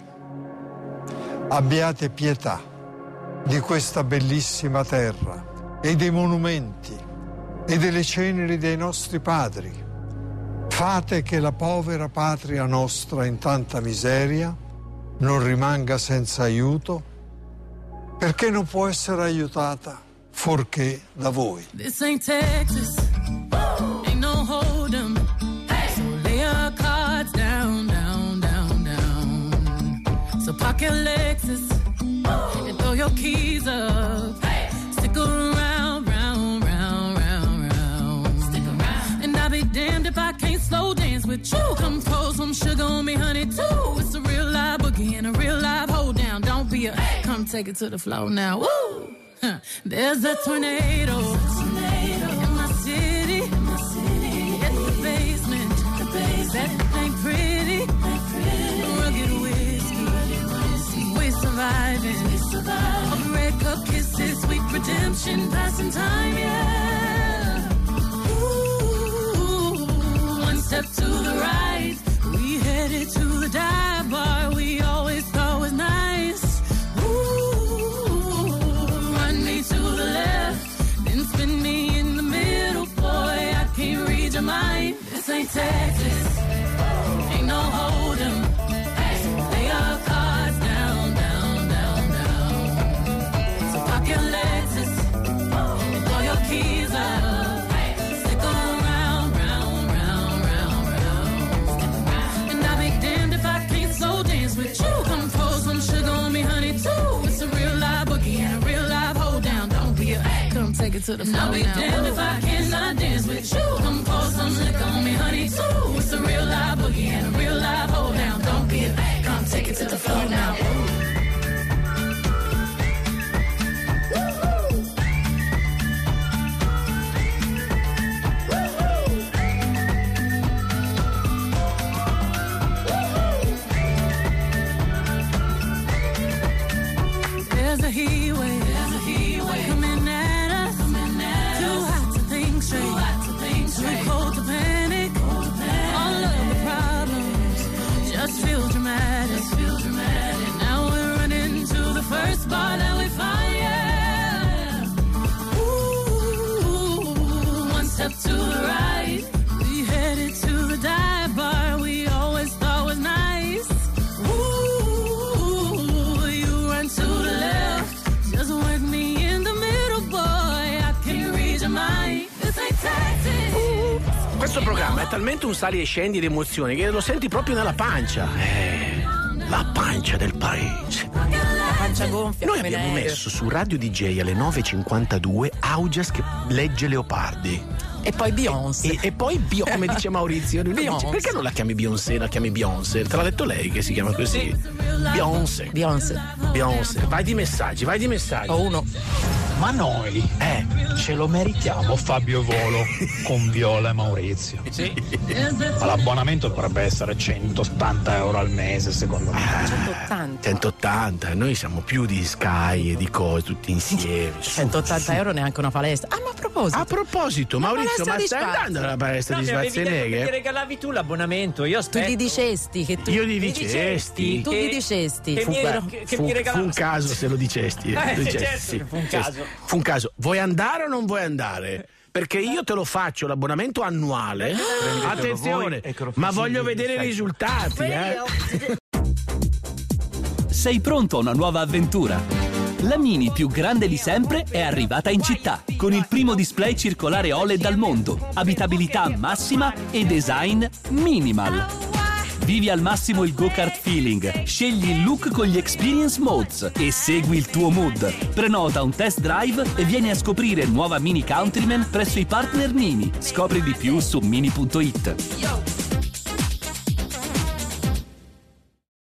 Abbiate pietà di questa bellissima terra e dei monumenti e delle ceneri dei nostri padri. Fate che la povera patria nostra in tanta miseria non rimanga senza aiuto, perché non può essere aiutata fuorché da voi. This ain't Texas, ain't no hold'em. So lay your cards down, down, down, down. So park your Lexus and throw your keys up. Stick around, round, round, round, round. Stick around. And I'll be damned if I can't slow dance with you. Come pour some sugar on me, honey, too. It's a real live boogie and a real live hold down. Don't be a, come take it to the floor now. Woo! Huh. There's a tornado, in my city, at the basement, that ain't pretty, rugged whiskey, we're surviving, a red cup kisses, sweet redemption, passing time, yeah. Ooh, one step to the right, we headed to the dive bar we always thought was nice. To the left, then spin me in the middle, boy, I can't read your mind. This ain't Texas, ain't no hold'em. So lay your cards down, down, down, down. So park your Lexus and throw your keys up. Stick around, round, round, round, round. And I'll be damned if I can't slow dance with you. Come pour some sugar on me, honey, too. It's a real live boogie and a real live hold down. Don't be a, come take it to the floor now. I'll be damned if I cannot dance with you. Come pour some liquor on me, honey, too. It's a real live boogie and a real live hold down. Don't be a, come take it to the floor now. There's a heat wave, there's a heat wave coming at us, coming at too us. Hot to think straight, too hot to think straight, too cold to panic, cold to panic. All of the problems just feel dramatic, just feel dramatic. Now we're running to the first bar that we find, yeah. Ooh, one step to the right, we headed to the dive bar we always thought was nice. Ooh, you run to the left, just work me in the middle, boy, I can't read your mind. This ain't Texas. Questo programma è talmente un sali e scendi di emozioni che lo senti proprio nella pancia. Eh, la pancia del paese. La pancia gonfia. Noi come abbiamo l'aereo. messo su Radio D J alle nove e cinquantadue Augias che legge Leopardi. E poi Beyoncé. E, e poi Bio, come dice Maurizio, lui dice, Beyoncé. perché non la chiami Beyoncé, la chiami Beyoncé? Te l'ha detto lei che si chiama così? Beyoncé. Beyoncé. Beyoncé. Vai di messaggi, vai di messaggi. Ho uno. Ma noi eh. ce lo meritiamo Fabio Volo con Viola e Maurizio. Sì. Ma l'abbonamento dovrebbe essere centottanta euro al mese, secondo me. centottanta centottanta, noi siamo più di Sky e di cose tutti insieme. centottanta euro neanche una palestra. Ah, ma a proposito. A proposito, Una Maurizio, ma palestra stai di andando alla palestra No, di mi avevi detto che mi Schwarzenegger? regalavi tu l'abbonamento, io aspetto. Tu gli dicesti che tu Io gli mi dicesti. Tu Che- gli dicesti. che Fu- mi- però- che- che fu, mi fu regalava- un caso se lo dicesti. Eh, lo dicesti, certo sì, che fu un sì, caso. sì. Fu un caso. Vuoi andare o non vuoi andare? Perché io te lo faccio l'abbonamento annuale. Attenzione, ma voglio vedere i risultati. Eh. Sei pronto a una nuova avventura? La Mini più grande di sempre è arrivata in città con il primo display circolare O L E D al mondo, abitabilità massima e design minimal. Vivi al massimo il go-kart feeling, scegli il look con gli experience modes e segui il tuo mood. Prenota un test drive e vieni a scoprire nuova Mini Countryman presso i partner Mini. Scopri di più su mini punto it.